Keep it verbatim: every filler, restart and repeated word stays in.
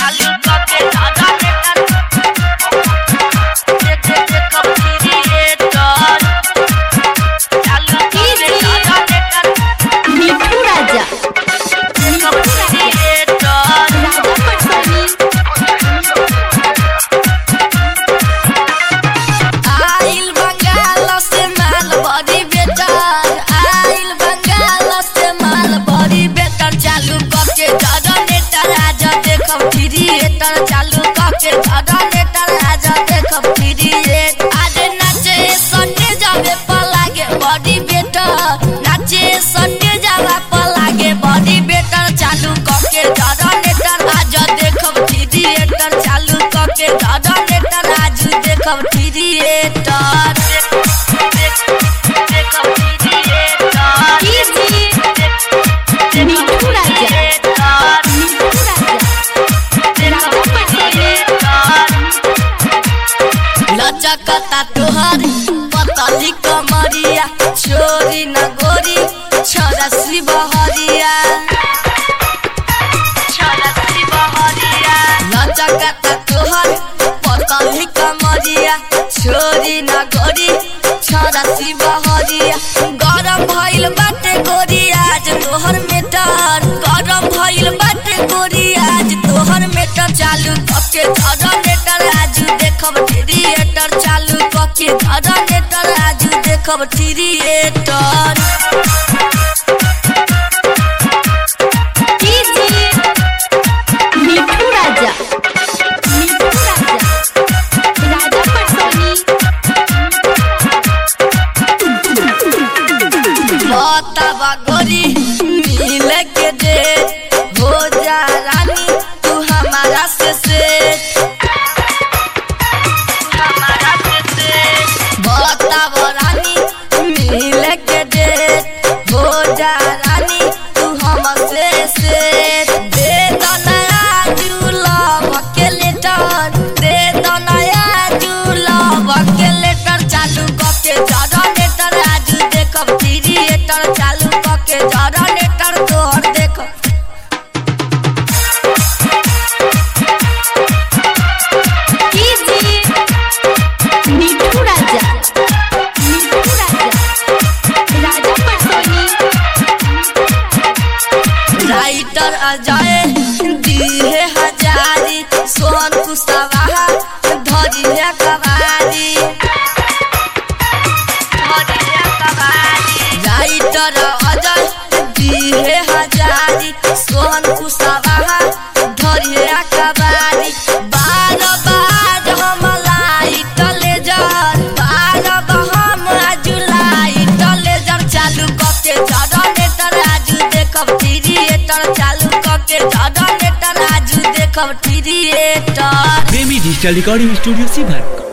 चालू करके दादा नेटर देख देख कब क्रिएटर चालू करके दादा नेटर मिठू राजा कब क्रिएटर राजा पटवानी आइल बंगाल से माल बड़ी बेटर आइल बंगाल से माल बड़ी बेटर चालू करके दादा नेटर आजा देखब क्रिएटर चालू करके दादा नेटर आजा देखब क्रिएटर आज नाचे सन्ने जावे पलागे बड़ी बेटर नाचे सन्ने जावा पलागे बड़ी बेटर चालू करके दादा नेटर आजा देखब क्रिएटर चालू करके दादा नेटर आज देखब क्रिएटर देखब क्रिएटर मिठू राजा मिठू राजा राजा पटवानी लचकता तोहर पतली कमरिया छोरी न गोरी छोरा सी बहरिया छोरा सी बहरिया लचकता तोहर पतली कमरिया छोरी न गोरी छोरा सी बहरिया गरम भइल बाटे गोरी आज तोहर मेटर गरम भइल बाटे गोरी आज तोहर मेटर चालू करके दादा नेटर आज देखब क्रिएटर चालू करके दादा नेटर आज देखब क्रिएटर मिठू राजा मिठू राजा राजा पटवानी बतावा गोरी मिले के दे हो जा रानी तू हमारा से सेट हमारा से सेट बतावा रानी मिले के दे हो जा रानी तू हमसे सेट दे दो नया जुला के लेटर दे दो नया जुला के लेटर चालू करके दादा नेटर आज देखब क्रिएटर चालू करके दादा नेटर तोहर देखब मिठू राजा मिठू राजा राजा पटवानी राइटर अजय दिहे हजारी सोन कुशवाहा धरी है कवारी धरी है कवारी राइटर अजय दिहे हजारी सोन कुशवाहा धरी है कवारी बार बार हम लाइट लेजर बार बार हम आज लाइट लेजर चालू करके दादा नेटर आज देखब क्रिएटर चालू करके दादा नेटर आज देखब क्रिएटर प्रेमी डिजिटल रिकॉर्डिंग स्टूडियो सीभर।